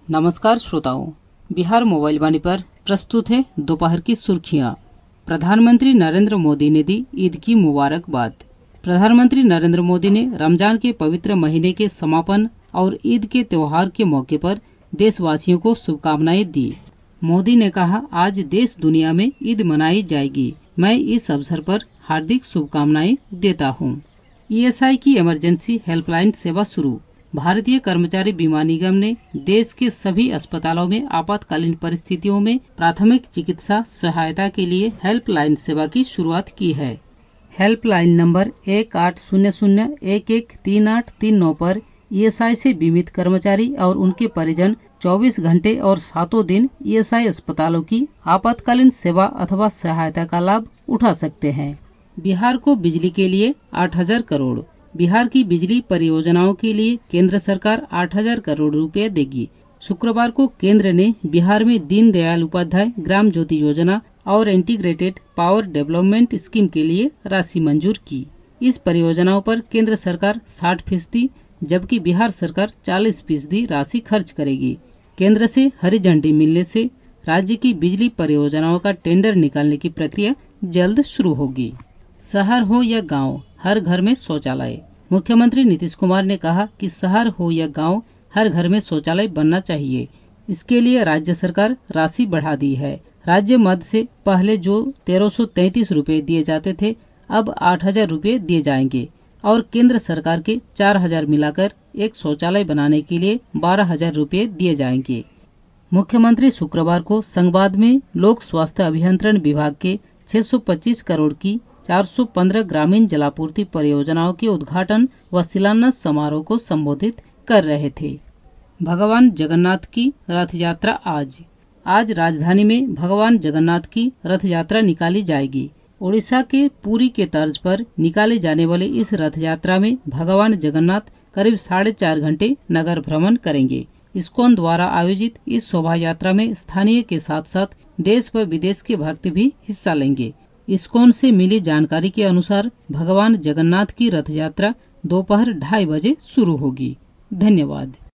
नमस्कार श्रोताओं, बिहार मोबाइल वाणी पर प्रस्तुत है दोपहर की सुर्खियां। प्रधानमंत्री नरेंद्र मोदी ने दी ईद की मुबारकबाद। प्रधानमंत्री नरेंद्र मोदी ने रमजान के पवित्र महीने के समापन और ईद के त्योहार के मौके पर देशवासियों को शुभकामनाएं दी। मोदी ने कहा, आज देश दुनिया में ईद मनाई जाएगी। मैं इस अवसर पर हार्दिक शुभकामनाएं देता हूं। ईएसआई की इमरजेंसी हेल्पलाइन सेवा शुरू। भारतीय कर्मचारी बीमा निगम ने देश के सभी अस्पतालों में आपातकालीन परिस्थितियों में प्राथमिक चिकित्सा सहायता के लिए हेल्पलाइन सेवा की शुरुआत की है। हेल्पलाइन नंबर 1800113839 पर ईएसआई से बीमित कर्मचारी और उनके परिजन 24 घंटे और 7 दिन ईएसआई अस्पतालों की आपातकालीन सेवा अथवा सहायता का लाभ उठा सकते हैं। बिहार को बिजली के लिए 8000 करोड़। बिहार की बिजली परियोजनाओं के लिए केंद्र सरकार 8000 करोड़ रुपए देगी। शुक्रवार को केंद्र ने बिहार में दीनदयाल उपाध्याय ग्राम ज्योति योजना और इंटीग्रेटेड पावर डेवलपमेंट स्कीम के लिए राशि मंजूर की। इस परियोजनाओं पर केंद्र सरकार 60%, जबकि बिहार सरकार 40% राशि खर्च करेगी। केंद्र से हरी झंडी मिलने से राज्य की बिजली परियोजनाओं का टेंडर निकालने की प्रक्रिया जल्द शुरू होगी। शहर हो या गांव, हर घर में शौचालय। मुख्यमंत्री नीतीश कुमार ने कहा कि शहर हो या गांव, हर घर में शौचालय बनना चाहिए। इसके लिए राज्य सरकार राशि बढ़ा दी है। राज्य मद से पहले जो 1333 रुपए दिए जाते थे, अब 8000 रुपए दिए जाएंगे और केंद्र सरकार के 4000 मिलाकर एक शौचालय बनाने के लिए 12000 रुपए दिए जाएंगे। मुख्यमंत्री शुक्रवार को संगवाद में लोक स्वास्थ्य अभियंत्रण विभाग के 625 करोड़ की 415 ग्रामीण जलापूर्ति परियोजनाओं के उद्घाटन व शिलान्यास समारोह को संबोधित कर रहे थे। भगवान जगन्नाथ की रथ यात्रा आज राजधानी में भगवान जगन्नाथ की रथ यात्रा निकाली जाएगी। ओडिशा के पुरी के तर्ज पर निकाले जाने वाले इस रथ यात्रा में भगवान जगन्नाथ करीब 4.5 घंटे नगर भ्रमण करेंगे। इस्कॉन द्वारा आयोजित इस शोभा यात्रा में स्थानीय के साथ साथ देश व विदेश के भक्त भी हिस्सा लेंगे। इस्कॉन से मिली जानकारी के अनुसार भगवान जगन्नाथ की रथ यात्रा दोपहर 2:30 बजे शुरू होगी। धन्यवाद।